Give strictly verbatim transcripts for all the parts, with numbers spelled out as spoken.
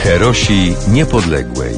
Herosi Niepodległej.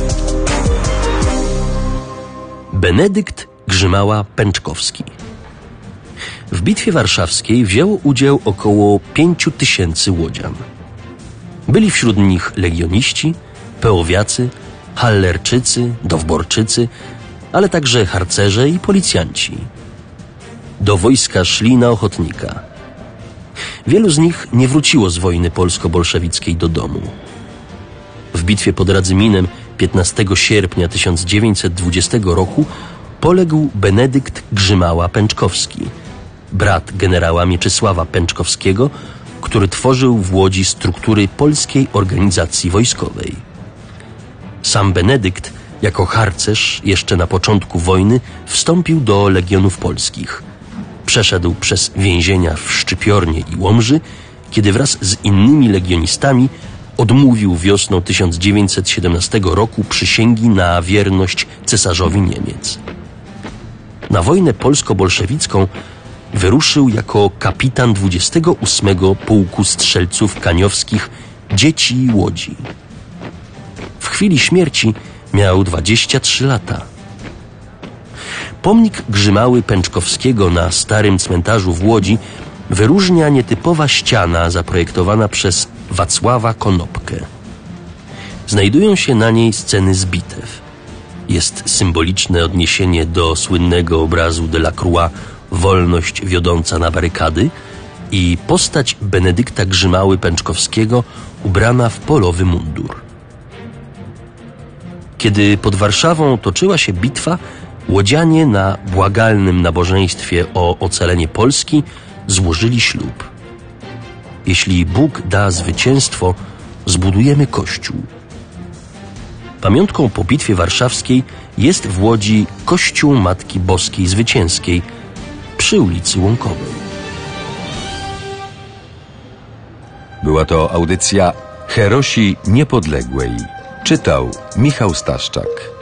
Benedykt Grzymała-Pęczkowski. W Bitwie Warszawskiej wzięło udział około pięciu tysięcy łodzian. Byli wśród nich legioniści, pełowiacy, hallerczycy, dowborczycy, ale także harcerze i policjanci. Do wojska szli na ochotnika. Wielu z nich nie wróciło z wojny polsko-bolszewickiej do domu. W bitwie pod Radzyminem piętnastego sierpnia tysiąc dziewięćset dwudziestego roku poległ Benedykt Grzymała-Pęczkowski, brat generała Mieczysława Pęczkowskiego, który tworzył w Łodzi struktury polskiej organizacji wojskowej. Sam Benedykt jako harcerz jeszcze na początku wojny wstąpił do Legionów Polskich. Przeszedł przez więzienia w Szczypiornie i Łomży, kiedy wraz z innymi legionistami odmówił wiosną tysiąc dziewięćset siedemnastego roku przysięgi na wierność cesarzowi Niemiec. Na wojnę polsko-bolszewicką wyruszył jako kapitan dwudziestego ósmego Pułku Strzelców Kaniowskich Dzieci Łodzi. W chwili śmierci miał dwadzieścia trzy lata. Pomnik Grzymały Pęczkowskiego na Starym Cmentarzu w Łodzi wyróżnia nietypowa ściana zaprojektowana przez Wacława Konopkę. Znajdują się na niej sceny z bitew. Jest symboliczne odniesienie do słynnego obrazu Delacroix Wolność wiodąca na barykady i postać Benedykta Grzymały Pęczkowskiego ubrana w polowy mundur. Kiedy pod Warszawą toczyła się bitwa, łodzianie na błagalnym nabożeństwie o ocalenie Polski złożyli ślub. Jeśli Bóg da zwycięstwo, zbudujemy kościół. Pamiątką po bitwie warszawskiej jest w Łodzi Kościół Matki Boskiej Zwycięskiej przy ulicy Łąkowej. Była to audycja Herosi Niepodległej. Czytał Michał Staszczak.